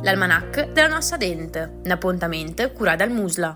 l'almanach della nostra dente, un appuntamento curato dal Musla.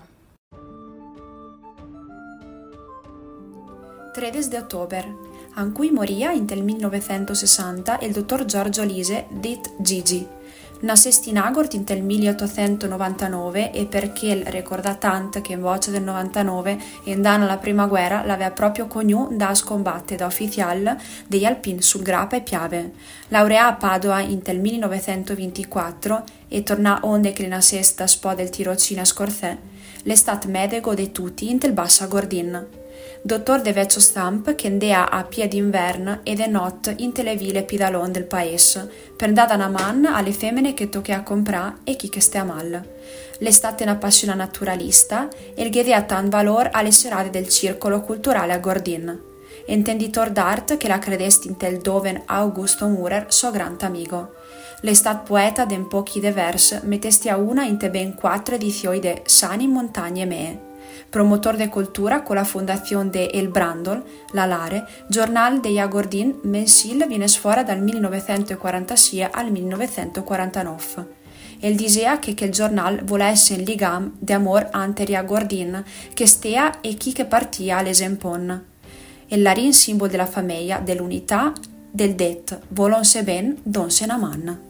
13 ottobre, in cui moria nel 1960 il dottor Giorgio Lise, dit Gigi. Nascesti in Agort nel 1899 e perché ricorda tanto che in voce del 99 in danno alla prima guerra l'aveva proprio cognu da scombattere da ufficiale degli Alpin sul Grappa e Piave. Laurea a Padova nel 1924 e tornà onde che nascesta spo del tirocino a Scorzè, l'estate medico de tutti nel Bassa Gordin. Dottor de vecchio stamp che andea a piedi inverno e de not in le ville pidalon del paese per dare una man alle femmine che tocca a comprare e chi che stia mal. L'estate è una passione naturalista e il ghe tan valor alle serate del circolo culturale a Gordin. Intenditor d'art che la credesti in tel doven Augusto Murer so grande amico. L'estat poeta den pochi de vers mettesti a una in te ben 4 edizioni de Sani Montagne Mee. Promotor de cultura con la fondazione de El Brandol, la Lare, giornale de Agordin mensil viene sfora dal 1946 al 1949. El disea che il giornale volesse in ligam de amor anteri Agordin, che stea e chi che partia all'esempon. El larin simbolo della famiglia, dell'unità, del det, volonse ben, donse na man.